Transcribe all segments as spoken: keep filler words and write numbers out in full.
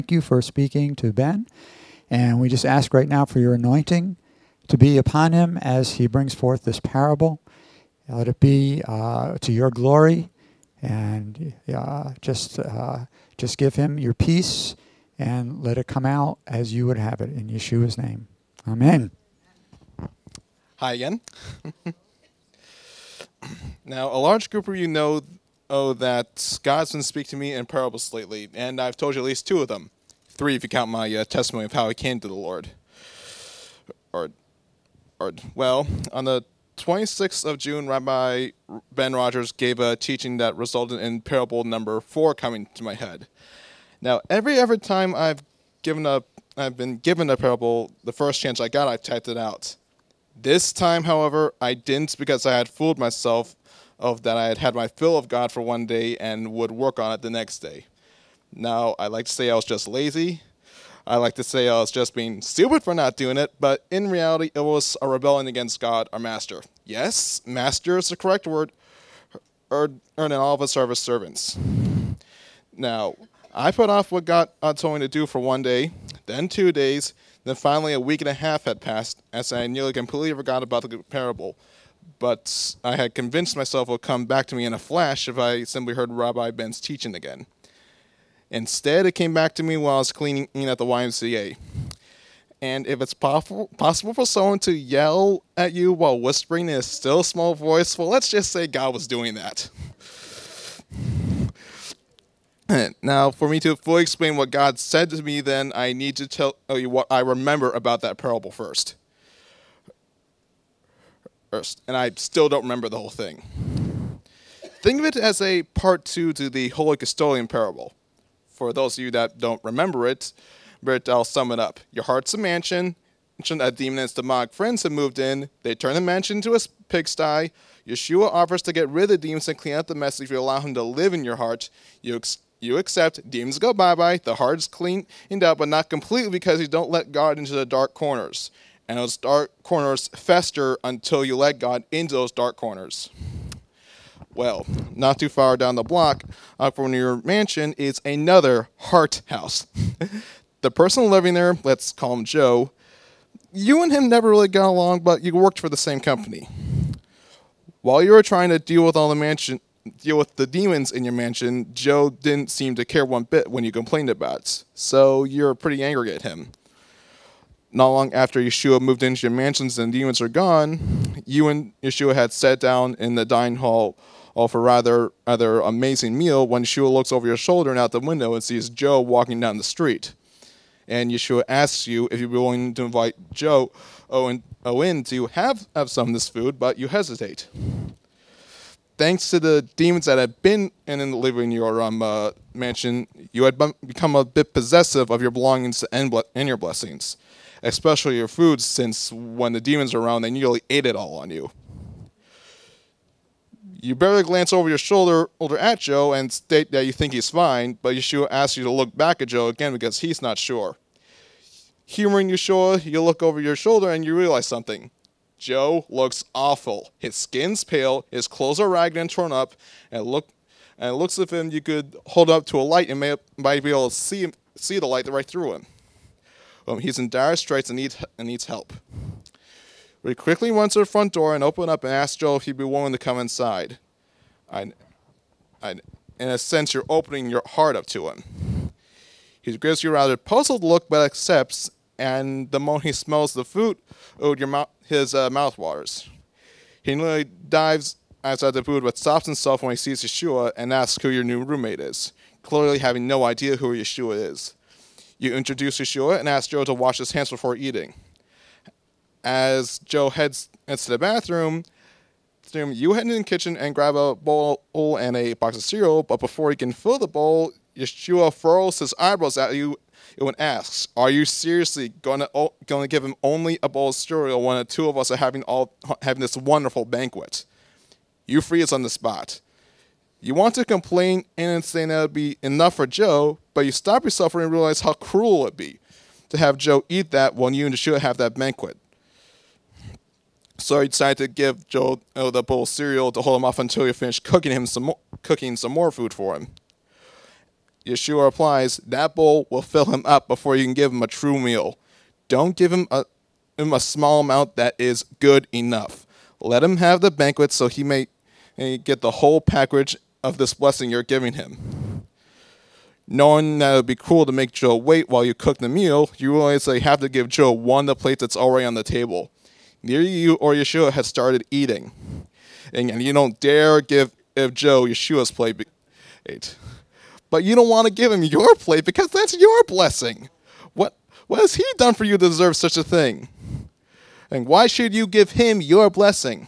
Thank you for speaking to Ben. And we just ask right now for your anointing to be upon him as he brings forth this parable. Let it be uh, to your glory, and uh, just uh, just give him your peace, and let it come out as you would have it in Yeshua's name. Amen. Hi again. Now, a large group of you know oh, that God's been speaking to me in parables lately, and I've told you at least two of them. Three if you count my uh, testimony of how I came to the Lord. Or, or, well, on the twenty-sixth of June, Rabbi Ben Rogers gave a teaching that resulted in parable number four coming to my head. Now, every every time I've given a, I've been given a parable, the first chance I got, I typed it out. This time, however, I didn't because I had fooled myself of that I had had my fill of God for one day and would work on it the next day. Now, I like to say I was just lazy. I like to say I was just being stupid for not doing it, but in reality, it was a rebellion against God, our master. Yes, master is the correct word, or earning all of us are his servants. Now, I put off what God told me to do for one day, then two days, then finally a week and a half had passed, as I nearly completely forgot about the parable. But I had convinced myself it would come back to me in a flash if I simply heard Rabbi Ben's teaching again. Instead, it came back to me while I was cleaning at the Y M C A. And if it's possible possible for someone to yell at you while whispering in a still small voice, well, let's just say God was doing that. Now, for me to fully explain what God said to me, then I need to tell you what I remember about that parable first. First, and I still don't remember the whole thing. Think of it as a part two to the Holy Custodian parable. For those of you that don't remember it, but I'll sum it up. Your heart's a mansion. A demon and his demonic friends have moved in. They turn the mansion into a pigsty. Yeshua offers to get rid of the demons and clean up the mess if you allow him to live in your heart. You ex- you accept. Demons go bye-bye. The heart's cleaned out, but not completely because you don't let God into the dark corners. And those dark corners fester until you let God into those dark corners. Well, not too far down the block uh, from your mansion is another heart house. The person living there, let's call him Joe, you and him never really got along, but you worked for the same company. While you were trying to deal with all the mansion, deal with the demons in your mansion, Joe didn't seem to care one bit when you complained about it. So you're pretty angry at him. Not long after Yeshua moved into your mansions and the demons are gone, you and Yeshua had sat down in the dining hall for a rather, rather amazing meal when Yeshua looks over your shoulder and out the window and sees Joe walking down the street. And Yeshua asks you if you're willing to invite Joe oh, and, oh, in to have, have some of this food, but you hesitate. Thanks to the demons that had been in living in your um, uh, mansion, you had become a bit possessive of your belongings and, ble- and your blessings, especially your food, since when the demons are around, they nearly ate it all on you. You barely glance over your shoulder over at Joe and state that you think he's fine, but Yeshua asks you to look back at Joe again because he's not sure. Humoring Yeshua, you look over your shoulder and you realize something. Joe looks awful. His skin's pale, his clothes are ragged and torn up, and look and it looks as if you could hold up to a light and may, might be able to see him, see the light right through him. Um, he's in dire straits and needs and needs help. We quickly run to the front door and open up and ask Joe if he'd be willing to come inside. I, I, in a sense, you're opening your heart up to him. He gives you a rather puzzled look, but accepts, and the moment he smells the food, oh, your mouth, his uh, mouth waters. He nearly dives outside the food, but stops himself when he sees Yeshua and asks who your new roommate is, clearly having no idea who Yeshua is. You introduce Yeshua and ask Joe to wash his hands before eating. As Joe heads into the bathroom, you head in the kitchen and grab a bowl and a box of cereal, but before he can fill the bowl, Yeshua furrows his eyebrows at you and asks, "Are you seriously going to going to give him only a bowl of cereal when the two of us are having all having this wonderful banquet?" You freeze on the spot. You want to complain and say that would be enough for Joe, but you stop yourself and realize how cruel it would be to have Joe eat that when you and Yeshua have that banquet. So you decide to give Joe uh, the bowl of cereal to hold him off until you finish cooking him some more, cooking some more food for him. Yeshua replies, that bowl will fill him up before you can give him a true meal. Don't give him a, him a small amount that is good enough. Let him have the banquet so he may get the whole package of this blessing you're giving him. Knowing that it would be cruel to make Joe wait while you cook the meal, you realize that you have to give Joe one of the plates that's already on the table. Neither you or Yeshua has started eating. And you don't dare give if Joe Yeshua's plate. But you don't want to give him your plate because that's your blessing. What what has he done for you to deserve such a thing? And why should you give him your blessing?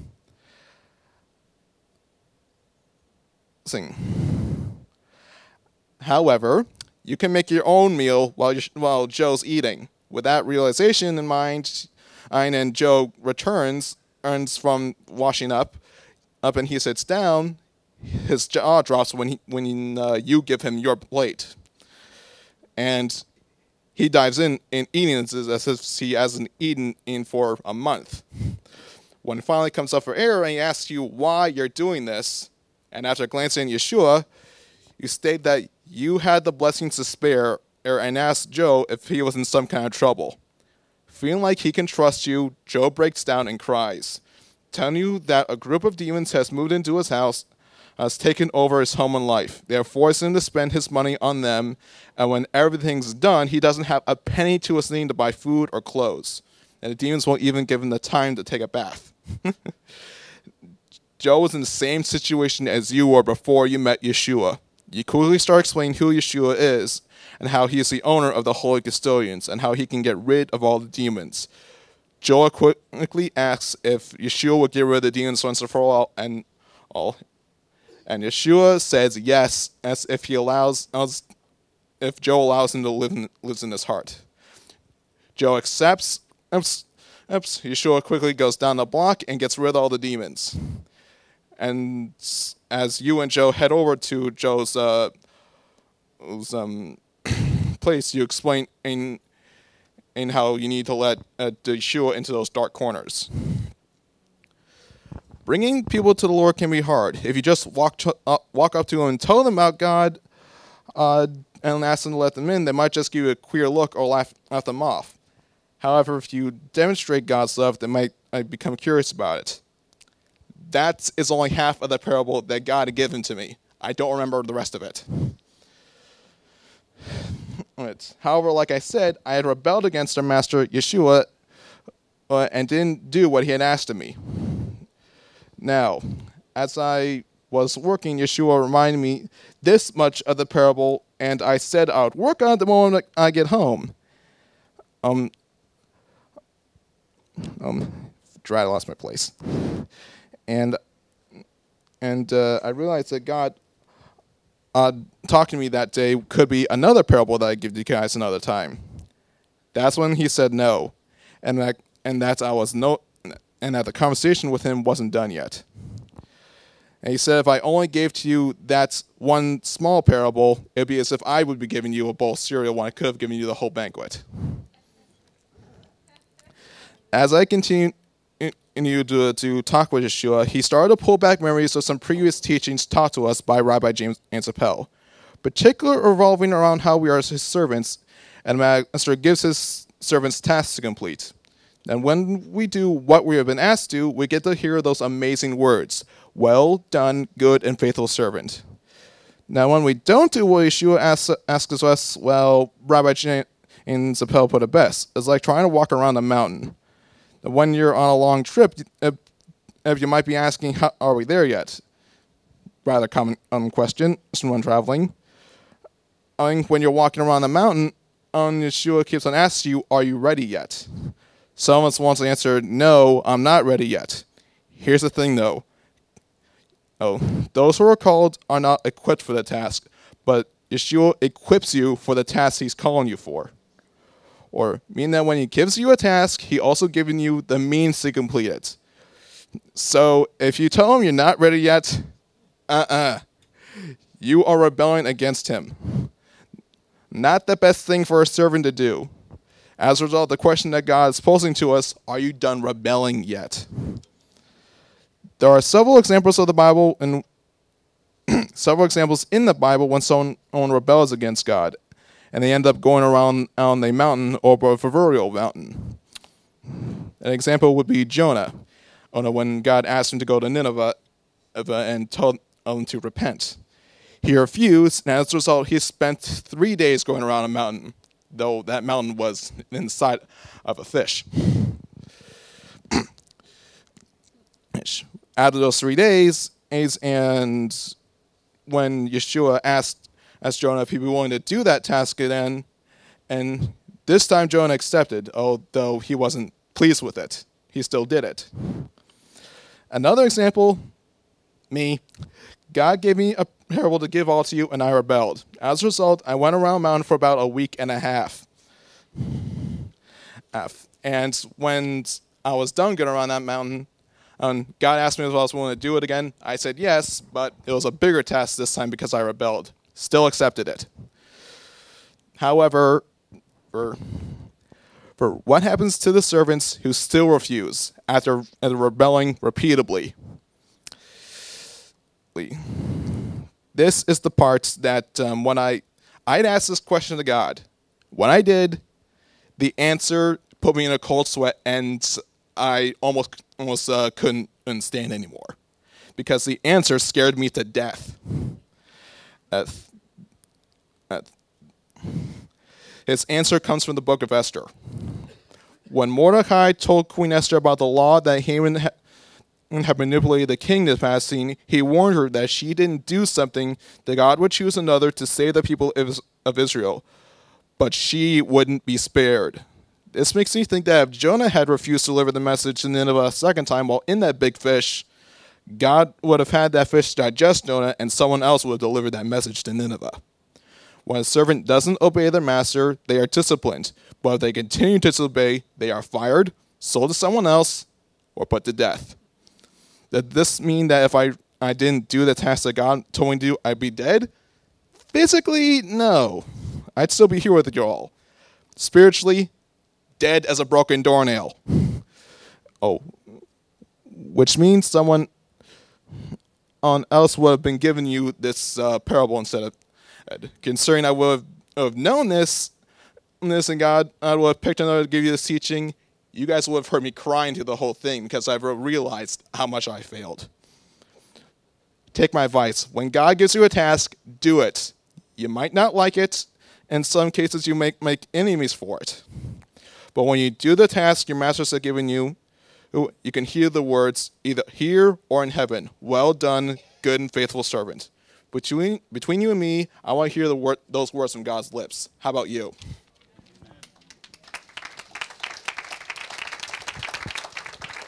However, you can make your own meal while you, while Joe's eating. With that realization in mind, and Joe returns, earns from washing up, up and he sits down. His jaw drops when he, when uh, you give him your plate. And he dives in and eating as if he hasn't eaten in for a month. When it finally comes up for air and he asks you why you're doing this, and after glancing at Yeshua, you state that you had the blessings to spare and asked Joe if he was in some kind of trouble. Feeling like he can trust you, Joe breaks down and cries, telling you that a group of demons has moved into his house, has taken over his home and life. They are forcing him to spend his money on them, and when everything's done, he doesn't have a penny to his name to buy food or clothes. And the demons won't even give him the time to take a bath. Joe was in the same situation as you were before you met Yeshua. You quickly start explaining who Yeshua is, and how he is the owner of the Holy Custodians, and how he can get rid of all the demons. Joe quickly asks if Yeshua would get rid of the demons once and for all, and all. And Yeshua says yes, as if he allows, as if Joe allows him to live in, lives in his heart. Joe accepts. Oops, oops, Yeshua quickly goes down the block and gets rid of all the demons. And as you and Joe head over to Joe's uh, um, place, you explain in in how you need to let uh, Yeshua into those dark corners. Bringing people to the Lord can be hard. If you just walk to, uh, walk up to them and tell them about God uh, and ask them to let them in, they might just give you a queer look or laugh at them off. However, if you demonstrate God's love, they might uh, become curious about it. That is only half of the parable that God had given to me. I don't remember the rest of it. Right. However, like I said, I had rebelled against our master, Yeshua, uh, and didn't do what he had asked of me. Now, as I was working, Yeshua reminded me this much of the parable, and I said I would work on it the moment I get home. Um, um, dry, I lost my place. And and uh, I realized that God uh, talking to me that day could be another parable that I give you guys another time. That's when he said no, and that and that I was no, and that the conversation with him wasn't done yet. And he said, if I only gave to you that one small parable, it'd be as if I would be giving you a bowl of cereal when I could have given you the whole banquet. As I continued to, to talk with Yeshua, he started to pull back memories of some previous teachings taught to us by Rabbi James Ansapel, particularly revolving around how we are his servants, and Master gives his servants tasks to complete. And when we do what we have been asked to, we get to hear those amazing words, well done, good and faithful servant. Now, when we don't do what Yeshua asks, asks us, well, Rabbi James Ansapel put it best. It's like trying to walk around a mountain. When you're on a long trip, if you might be asking, how, are we there yet? Rather common um, question when traveling. I mean, when you're walking around the mountain, um, Yeshua keeps on asking you, are you ready yet? Some of us wants to answer, no, I'm not ready yet. Here's the thing, though. Oh, those who are called are not equipped for the task, but Yeshua equips you for the task he's calling you for. Or meaning that when he gives you a task, he also giving you the means to complete it. So if you tell him you're not ready yet, uh-uh, you are rebelling against him. Not the best thing for a servant to do. As a result, the question that God is posing to us, are you done rebelling yet? There are several examples of the Bible in, several examples in the Bible when someone rebels against God, and they end up going around on a mountain or a proverbial mountain. An example would be Jonah, when God asked him to go to Nineveh and told him to repent. He refused, and as a result, he spent three days going around a mountain, though that mountain was inside of a fish. After those three days, and when Yeshua asked, asked Jonah if he'd be willing to do that task again, and this time Jonah accepted, although he wasn't pleased with it. He still did it. Another example, me. God gave me a parable to give all to you, and I rebelled. As a result, I went around the mountain for about a week and a half. And when I was done going around that mountain, um, God asked me if I was willing to do it again. I said yes, but it was a bigger task this time because I rebelled. Still accepted it. However, for, for what happens to the servants who still refuse after, after rebelling repeatedly? This is the part that um, when I, I'd asked this question to God. When I did, the answer put me in a cold sweat, and I almost almost uh, couldn't, couldn't stand anymore, because the answer scared me to death. Uh, uh, his answer comes from the book of Esther. When Mordecai told Queen Esther about the law that Haman had, had manipulated the king to passing, he warned her that she didn't do something that God would choose another to save the people of Israel, but she wouldn't be spared. This makes me think that if Jonah had refused to deliver the message to Nineveh a second time while in that big fish, God would have had that fish digest Jonah, and someone else would have delivered that message to Nineveh. When a servant doesn't obey their master, they are disciplined. But if they continue to disobey, they are fired, sold to someone else, or put to death. Does this mean that if I, I didn't do the task that God told me to do, I'd be dead? Physically, no. I'd still be here with you all. Spiritually, dead as a broken doornail. Oh, which means someone on else would have been giving you this uh, parable instead of Ed. Considering I would have known this, this and God, I would have picked another to give you this teaching. You guys would have heard me crying through the whole thing because I've realized how much I failed. Take my advice. When God gives you a task, do it. You might not like it. In some cases, you make make enemies for it. But when you do the task your masters have given you, you can hear the words either here or in heaven. Well done, good and faithful servant. Between between you and me, I want to hear the word, those words from God's lips. How about you?